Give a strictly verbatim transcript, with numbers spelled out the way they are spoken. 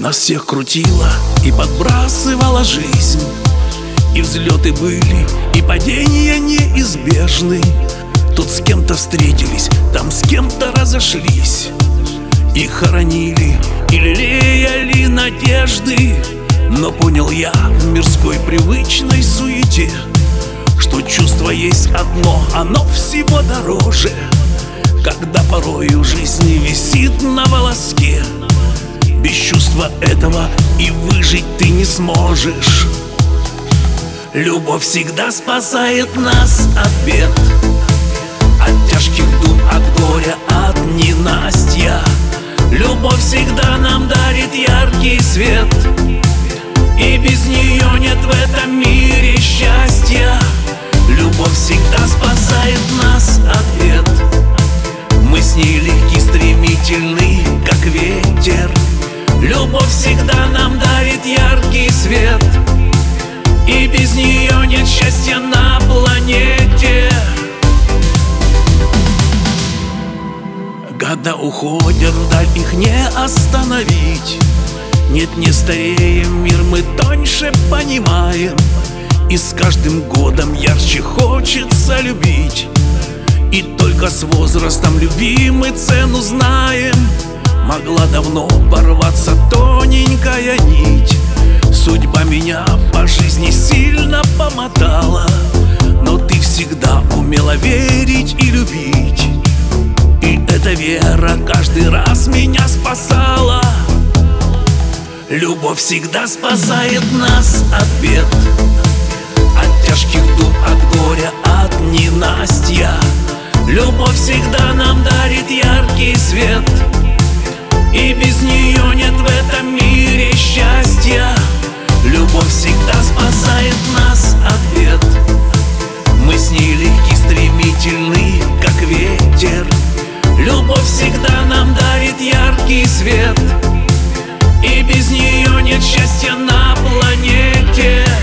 Нас всех крутила и подбрасывала жизнь, и взлеты были, и падения неизбежны. Тут с кем-то встретились, там с кем-то разошлись, и хоронили, и лелеяли надежды. Но понял я в мирской привычной суете, что чувство есть одно, оно всего дороже. Когда порою жизнь висит на волоске, без чувства этого и выжить ты не сможешь. Любовь всегда спасает нас от бед, от тяжких дум, от горя, от ненастья. Любовь всегда нам дарит яркий свет, и без нее нет в этом мире счастья. Любовь всегда спасает нас от бед. Мы с ней легки, стремительны, как ветер. Любовь всегда нам дарит яркий свет, и без нее нет счастья на планете. Года уходят вдаль, их не остановить. Нет, не стареем, мир мы тоньше понимаем, и с каждым годом ярче хочется любить. И только с возрастом любви мы цену знаем. Могла давно порваться тоненькая нить, судьба меня по жизни сильно помотала, но ты всегда умела верить и любить, и эта вера каждый раз меня спасала. Любовь всегда спасает нас от бед, от тяжких дум, от горя, от ненастья. Любовь всегда нам дарит яркий свет, и без нее нет в этом мире счастья. Любовь всегда спасает нас от бед. Мы с ней легки, стремительны, как ветер. Любовь всегда нам дарит яркий свет, и без нее нет счастья на планете.